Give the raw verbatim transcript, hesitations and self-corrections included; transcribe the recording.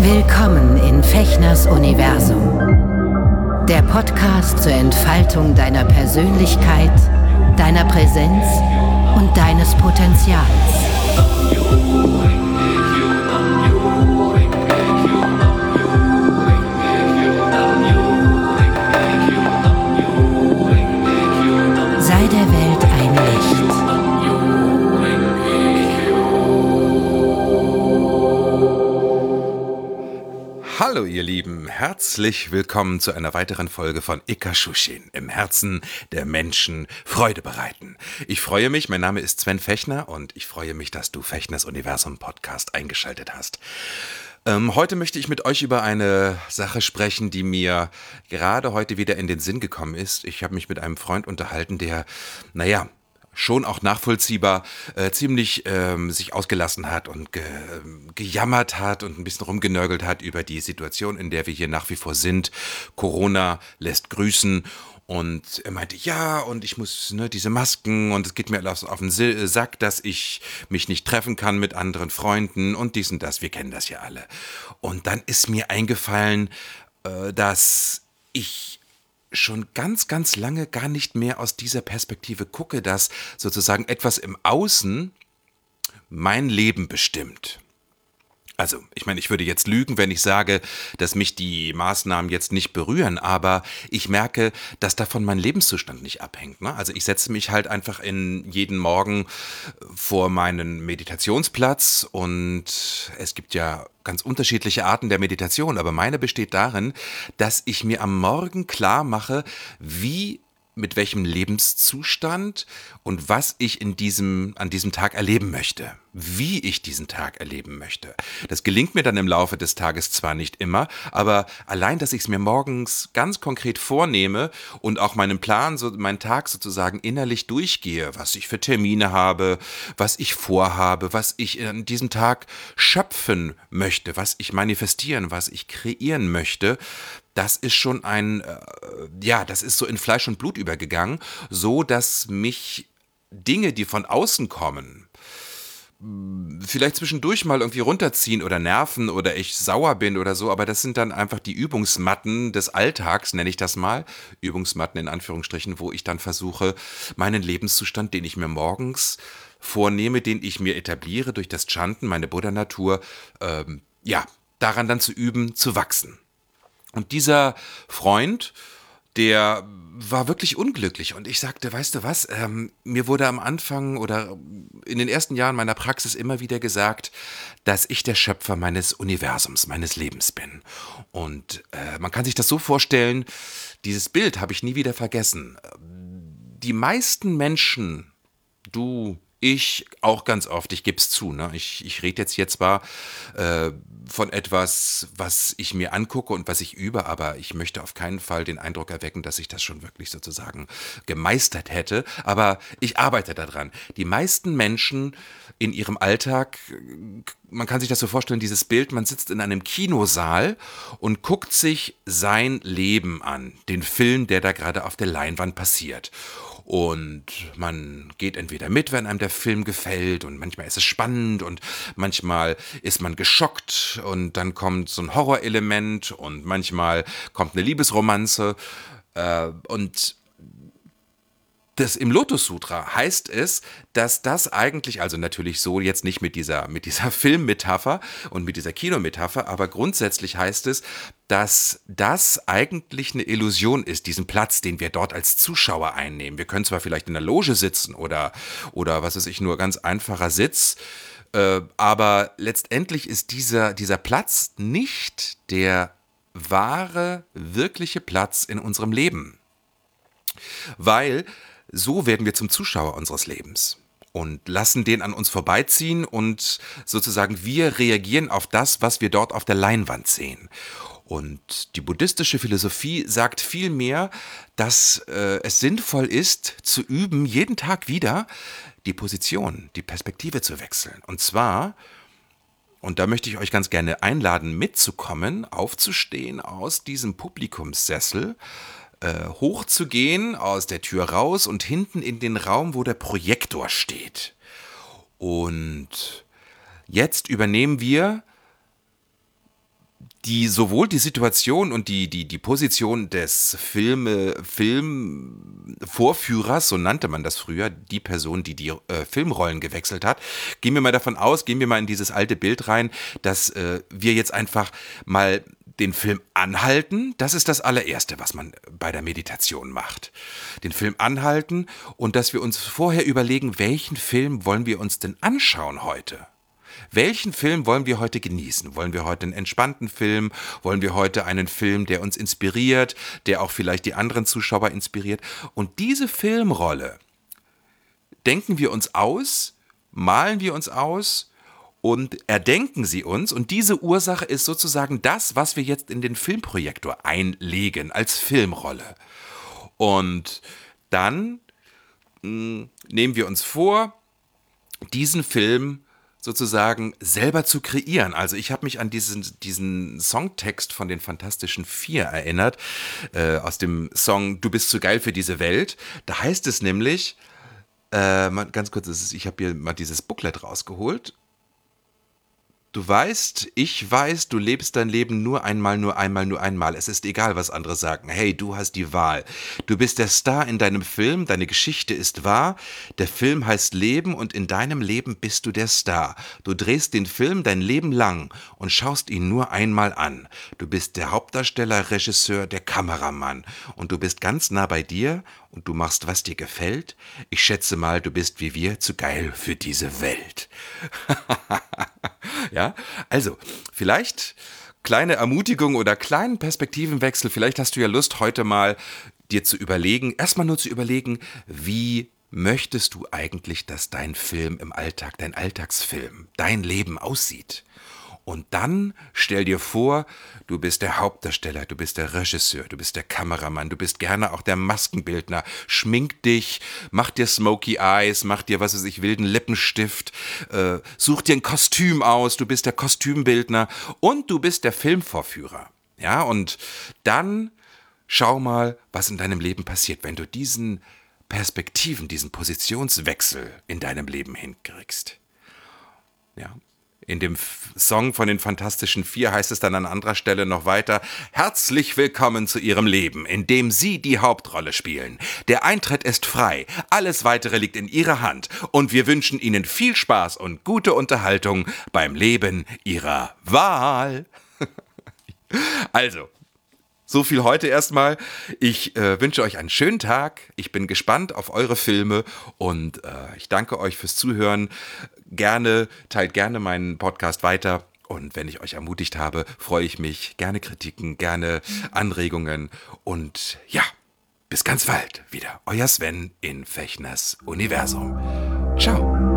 Willkommen in Fechners Universum. Der Podcast zur Entfaltung deiner Persönlichkeit, deiner Präsenz und deines Potenzials. Sei der Welt ein Licht. Hallo ihr Lieben, herzlich willkommen zu einer weiteren Folge von Ikashushin, im Herzen der Menschen Freude bereiten. Ich freue mich, mein Name ist Sven Fechner und ich freue mich, dass du Fechners Universum Podcast eingeschaltet hast. Ähm, heute möchte ich mit euch über eine Sache sprechen, die mir gerade heute wieder in den Sinn gekommen ist. Ich habe mich mit einem Freund unterhalten, der, naja, schon auch nachvollziehbar äh, ziemlich ähm, sich ausgelassen hat und ge gejammert hat und ein bisschen rumgenörgelt hat über die Situation, in der wir hier nach wie vor sind. Corona lässt grüßen. Und er meinte, ja, und ich muss, ne, diese Masken und es geht mir auf, auf den Sack, dass ich mich nicht treffen kann mit anderen Freunden und dies und das, wir kennen das ja alle. Und dann ist mir eingefallen, äh, dass ich schon ganz, ganz lange gar nicht mehr aus dieser Perspektive gucke, dass sozusagen etwas im Außen mein Leben bestimmt. Also, ich meine, ich würde jetzt lügen, wenn ich sage, dass mich die Maßnahmen jetzt nicht berühren, aber ich merke, dass davon mein Lebenszustand nicht abhängt, ne? Also ich setze mich halt einfach in jeden Morgen vor meinen Meditationsplatz und es gibt ja ganz unterschiedliche Arten der Meditation, aber meine besteht darin, dass ich mir am Morgen klar mache, wie mit welchem Lebenszustand und was ich in diesem, an diesem Tag erleben möchte, wie ich diesen Tag erleben möchte. Das gelingt mir dann im Laufe des Tages zwar nicht immer, aber allein, dass ich es mir morgens ganz konkret vornehme und auch meinen Plan, so meinen Tag sozusagen innerlich durchgehe, was ich für Termine habe, was ich vorhabe, was ich an diesem Tag schöpfen möchte, was ich manifestieren, was ich kreieren möchte, das ist schon ein, äh, ja, das ist so in Fleisch und Blut übergegangen, so dass mich Dinge, die von außen kommen, vielleicht zwischendurch mal irgendwie runterziehen oder nerven oder ich sauer bin oder so, aber das sind dann einfach die Übungsmatten des Alltags, nenne ich das mal, Übungsmatten in Anführungsstrichen, wo ich dann versuche, meinen Lebenszustand, den ich mir morgens vornehme, den ich mir etabliere durch das Chanten, meine Buddha-Natur, ähm, ja, daran dann zu üben, zu wachsen. Und dieser Freund, der war wirklich unglücklich und ich sagte, weißt du was, ähm, mir wurde am Anfang oder in den ersten Jahren meiner Praxis immer wieder gesagt, dass ich der Schöpfer meines Universums, meines Lebens bin. Und äh, man kann sich das so vorstellen, dieses Bild habe ich nie wieder vergessen. Die meisten Menschen, du, ich auch ganz oft, ich gebe es zu, ne? ich, ich rede jetzt hier zwar äh, von etwas, was ich mir angucke und was ich übe, aber ich möchte auf keinen Fall den Eindruck erwecken, dass ich das schon wirklich sozusagen gemeistert hätte, aber ich arbeite daran. Die meisten Menschen in ihrem Alltag, man kann sich das so vorstellen, dieses Bild, man sitzt in einem Kinosaal und guckt sich sein Leben an, den Film, der da gerade auf der Leinwand passiert. Und man geht entweder mit, wenn einem der Film gefällt und manchmal ist es spannend und manchmal ist man geschockt und dann kommt so ein Horrorelement und manchmal kommt eine Liebesromanze äh, und das im Lotus Sutra heißt es, dass das eigentlich, also natürlich so jetzt nicht mit dieser, mit dieser Filmmetapher und mit dieser Kinometapher, aber grundsätzlich heißt es, dass das eigentlich eine Illusion ist, diesen Platz, den wir dort als Zuschauer einnehmen. Wir können zwar vielleicht in der Loge sitzen oder, oder was weiß ich, nur ganz einfacher Sitz, äh, aber letztendlich ist dieser, dieser Platz nicht der wahre, wirkliche Platz in unserem Leben. Weil so werden wir zum Zuschauer unseres Lebens und lassen den an uns vorbeiziehen und sozusagen wir reagieren auf das, was wir dort auf der Leinwand sehen. Und die buddhistische Philosophie sagt vielmehr, dass äh, es sinnvoll ist, zu üben, jeden Tag wieder die Position, die Perspektive zu wechseln. Und zwar, und da möchte ich euch ganz gerne einladen, mitzukommen, aufzustehen aus diesem Publikumssessel, äh, hochzugehen, aus der Tür raus und hinten in den Raum, wo der Projektor steht. Und jetzt übernehmen wir die sowohl die Situation und die, die, die Position des Filme, Filmvorführers, so nannte man das früher, die Person, die die äh, Filmrollen gewechselt hat. Gehen wir mal davon aus, gehen wir mal in dieses alte Bild rein, dass äh, wir jetzt einfach mal den Film anhalten. Das ist das allererste, was man bei der Meditation macht. Den Film anhalten und dass wir uns vorher überlegen, welchen Film wollen wir uns denn anschauen heute? Welchen Film wollen wir heute genießen? Wollen wir heute einen entspannten Film? Wollen wir heute einen Film, der uns inspiriert, der auch vielleicht die anderen Zuschauer inspiriert? Und diese Filmrolle denken wir uns aus, malen wir uns aus und erdenken sie uns. Und diese Ursache ist sozusagen das, was wir jetzt in den Filmprojektor einlegen als Filmrolle. Und dann mh, nehmen wir uns vor, diesen Film sozusagen selber zu kreieren. Also ich habe mich an diesen, diesen Songtext von den Fantastischen Vier erinnert, äh, aus dem Song Du bist zu geil für diese Welt. Da heißt es nämlich, äh, mal ganz kurz, ich habe hier mal dieses Booklet rausgeholt. Du weißt, ich weiß, du lebst dein Leben nur einmal, nur einmal, nur einmal. Es ist egal, was andere sagen. Hey, du hast die Wahl. Du bist der Star in deinem Film, deine Geschichte ist wahr. Der Film heißt Leben und in deinem Leben bist du der Star. Du drehst den Film dein Leben lang und schaust ihn nur einmal an. Du bist der Hauptdarsteller, Regisseur, der Kameramann. Und du bist ganz nah bei dir und du machst, was dir gefällt. Ich schätze mal, du bist wie wir zu geil für diese Welt. Ja, also vielleicht kleine Ermutigung oder kleinen Perspektivenwechsel. Vielleicht hast du ja Lust, heute mal dir zu überlegen, erstmal nur zu überlegen, wie möchtest du eigentlich, dass dein Film im Alltag, dein Alltagsfilm, dein Leben aussieht? Und dann stell dir vor, du bist der Hauptdarsteller, du bist der Regisseur, du bist der Kameramann, du bist gerne auch der Maskenbildner. Schmink dich, mach dir Smoky Eyes, mach dir, was weiß ich, wilden Lippenstift, äh, such dir ein Kostüm aus, du bist der Kostümbildner und du bist der Filmvorführer. Ja, und dann schau mal, was in deinem Leben passiert, wenn du diesen Perspektiven, diesen Positionswechsel in deinem Leben hinkriegst. Ja. In dem Song von den Fantastischen Vier heißt es dann an anderer Stelle noch weiter: Herzlich willkommen zu Ihrem Leben, in dem Sie die Hauptrolle spielen. Der Eintritt ist frei, alles Weitere liegt in Ihrer Hand und wir wünschen Ihnen viel Spaß und gute Unterhaltung beim Leben Ihrer Wahl. Also, so viel heute erstmal. Ich äh, wünsche euch einen schönen Tag. Ich bin gespannt auf eure Filme und äh, ich danke euch fürs Zuhören. Gerne, teilt gerne meinen Podcast weiter und wenn ich euch ermutigt habe, freue ich mich. Gerne Kritiken, gerne Anregungen und ja, bis ganz bald wieder. Euer Sven in Fechners Universum. Ciao.